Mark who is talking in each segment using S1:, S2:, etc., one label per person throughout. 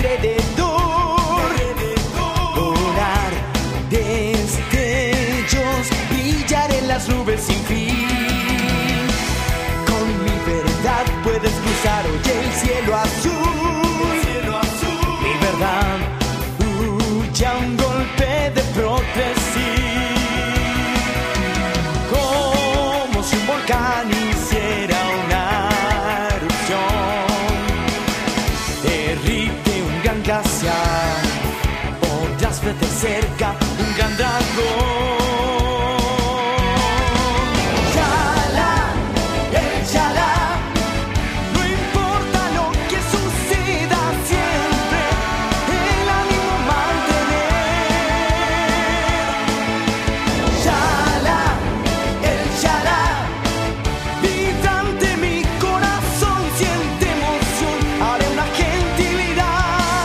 S1: alrededor. Volar destellos, brillar en las nubes sin fin. Con mi verdad puedes cruzar hoy el cielo azul. Mi verdad huye a un golpe de prótesis. Como si un volcán hiciera una erupción, derrite un gran glaciar, otras veces cerca un gran dragón. Chala, el chala, no importa lo que suceda, siempre el ánimo mantener. Chala, el chala, vibrante mi corazón siente emoción, haré una gentilidad.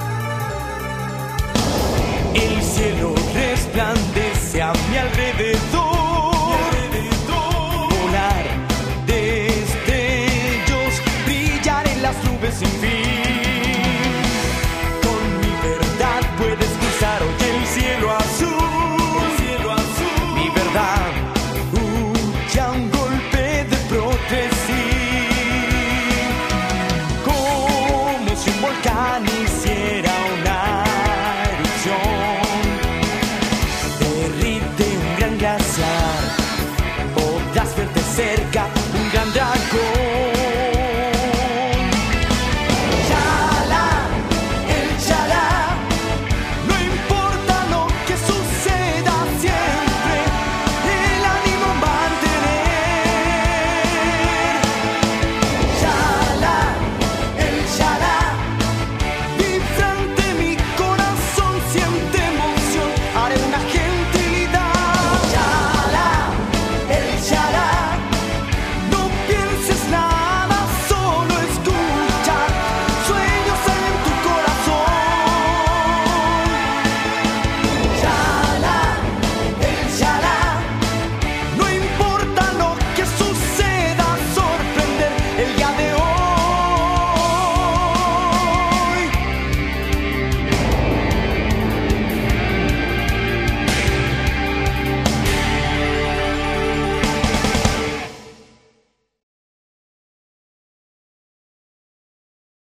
S1: El cielo resplandece a mi alrededor.